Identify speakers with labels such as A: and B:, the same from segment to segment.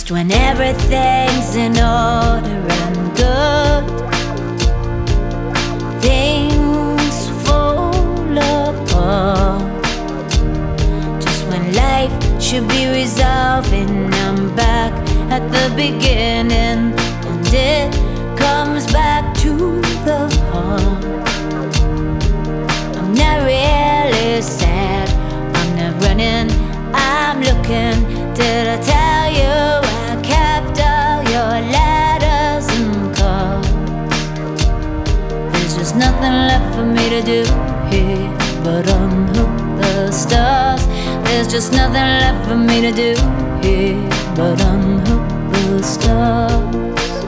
A: Just when everything's in order and good, things fall apart. Just when life should be resolving, I'm back at the beginning, and it comes back to the heart. I'm not really sad, I'm not running, I'm looking. Did I tell you I kept all your letters and calls? There's just nothing left for me to do here but unhook the stars. There's just nothing left for me to do here but unhook the stars.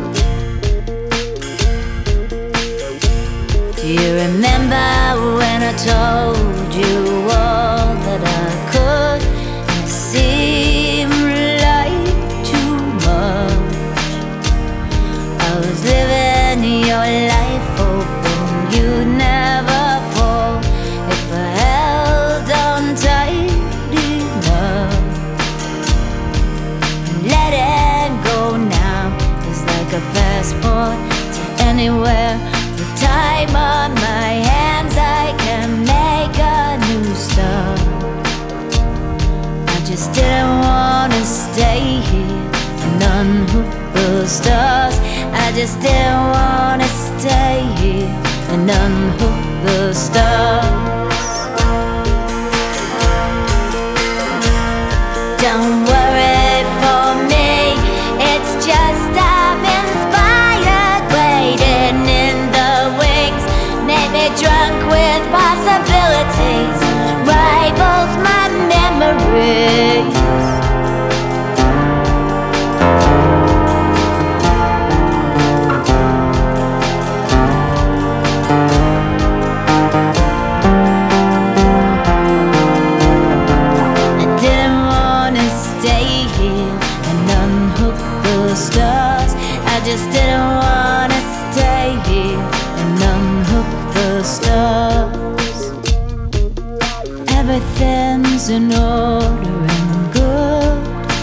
A: Do you remember when I told you all that I could? And it seemed like too much. I was living your life hoping you'd never fall. If I held on tight enough, and letting go now is like a passport to anywhere. With time on my hands, I can make a new start. I just didn't wanna stay here and unhook the stars. I just didn't wanna stay here and unhook the stars. Don't worry for me, it's just I'm inspired, waiting in the wings. Made me drunk with possibilities, rivals my memories. I didn't wanna stay here and unhook the stars. I just didn't wanna stay here and unhook the stars. Everything's in order and good,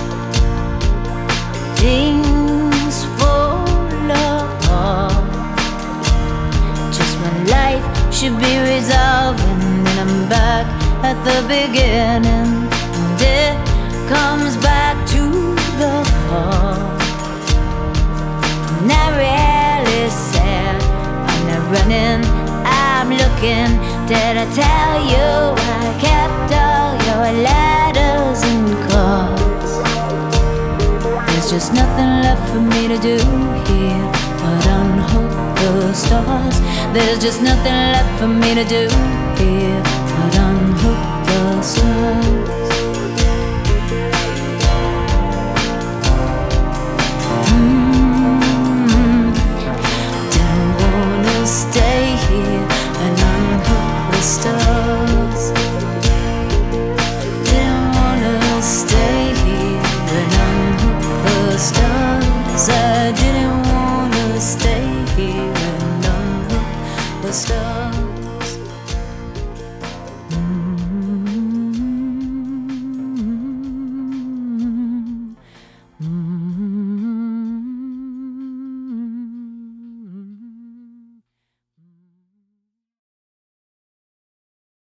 A: things fall apart. Just when life should be resolving, and I'm back at the beginning, and it comes back to the heart. I'm not really sad, I'm not running, I'm looking. Did I tell you I kept all your letters and calls? There's just nothing left for me to do here but unhook the stars. There's just nothing left for me to do here